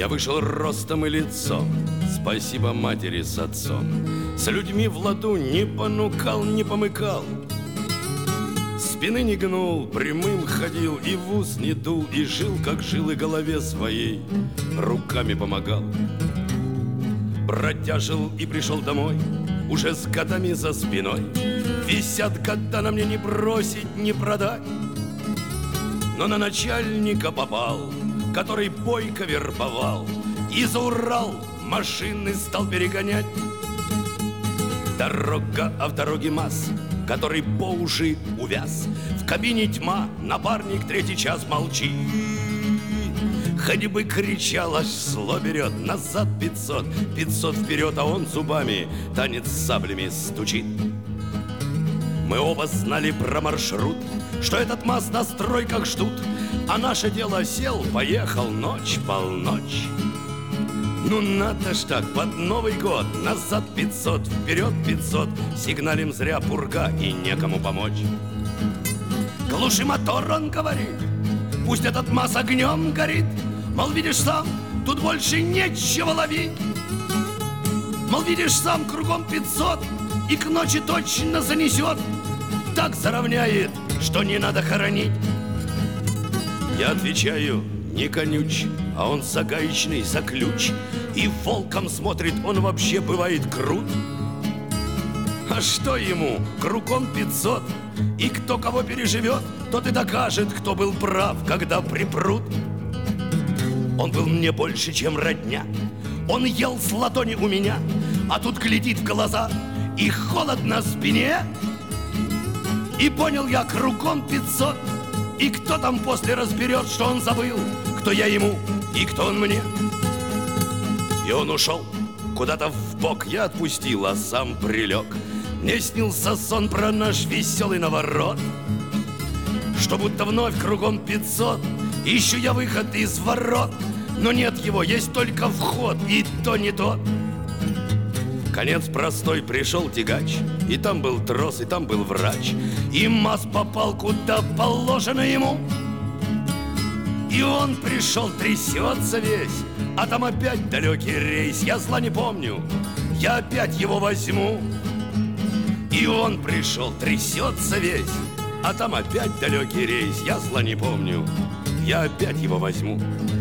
Я вышел ростом и лицом, спасибо матери с отцом. С людьми в ладу не понукал, не помыкал. Спины не гнул, прямым ходил, и в ус не дул, и жил, как жил, и голове своей руками помогал. Бродяжил и пришел домой, уже с годами за спиной. Висят года на мне не бросить, не продать. Но на начальника попал, который бойко вербовал, и за Урал машины стал перегонять. Дорога, а в дороге масс, который по уши увяз. В кабине тьма, напарник третий час молчит. Хоть бы кричал, аж зло берет. Назад 500, 500 вперед, а он зубами танец с саблями стучит. Мы оба знали про маршрут, что этот МАЗ на стройках ждут, а наше дело сел, поехал, ночь, полночь. Ну надо ж так, под Новый год. Назад 500, вперед 500. Сигналим зря, пурга, и некому помочь. Глуши мотор, он говорит, пусть этот МАЗ огнем горит. Мол, видишь сам, тут больше нечего ловить. Мол, видишь сам, кругом 500, и к ночи точно занесет. Так заровняет, что не надо хоронить. Я отвечаю, не конюч, а он за гаечный, за ключ. И волком смотрит, он вообще бывает крут. А что ему, кругом 500, и кто кого переживет, тот и докажет, кто был прав, когда припрут. Он был мне больше, чем родня, он ел с ладони у меня, а тут глядит в глаза, и холод на спине. И понял я, кругом 500, и кто там после разберет, что он забыл, кто я ему и кто он мне. И он ушел куда-то в бок, я отпустил, а сам прилег. Мне снился сон про наш веселый наворот, что будто вновь кругом 500, ищу я выход из ворот, но нет его, есть только вход, и то не тот. Конец простой, пришел тягач, и там был трос, и там был врач, и МАЗ попал куда положено ему. И он пришел, трясется весь, а там опять далекий рейс. Я зла не помню, я опять его возьму. И он пришел, трясется весь, а там опять далекий рейс. Я зла не помню, я опять его возьму.